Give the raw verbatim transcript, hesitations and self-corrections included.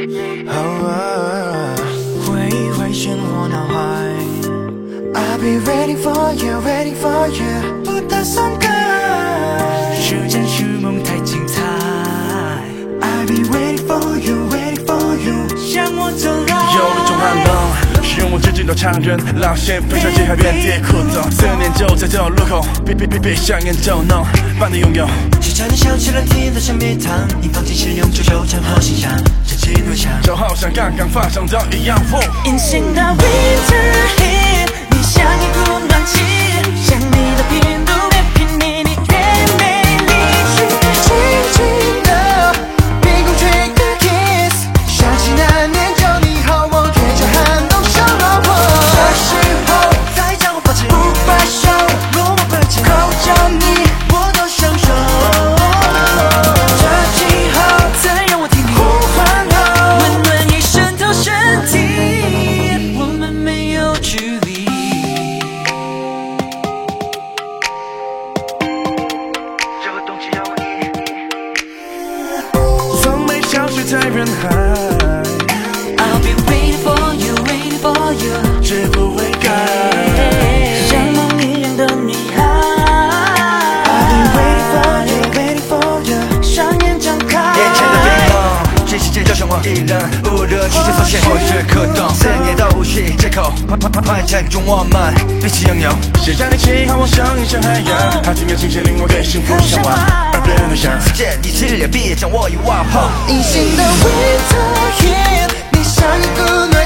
回忆回旋我脑海 I'll be waiting for you, waiting for you 不打算改时间是梦太精彩 I'll be waiting for you, waiting for you 向我走来有那种寒冷是用我至今都常人浪线飞上街海边跌裤裆思念就在这路口别别别别想念就能帮你拥有是差点想起了甜的橡皮糖你放进使用就就正好欣赏真气多强就好像刚刚发生的一样隐形的 winter heat 你像一股暖气像你的频度越便宜你越美丽轻轻的鼻孔吹个 kiss 想起那年就你和我贴着寒冬生活这时候再将我抱紧不罢休若我不紧口叫你我都享受这气候再让我听你呼唤后温暖已渗透身体我们没有距离这个冬季要你从没消失在人海 I'll be waiting for you, waiting for you 绝不会改像梦一样的女孩 I'll be waiting for you, waiting for you 双眼张开眼前的冰冷全世界就像我一人不热曲线所限无事可动思念都无需借口幻想中我们彼此拥有写下你气候我像一像海洋它经验清晰令我对幸福向往而别人都想世界你炽烈别将我遗忘后隐形的 winter heat 你像一股暖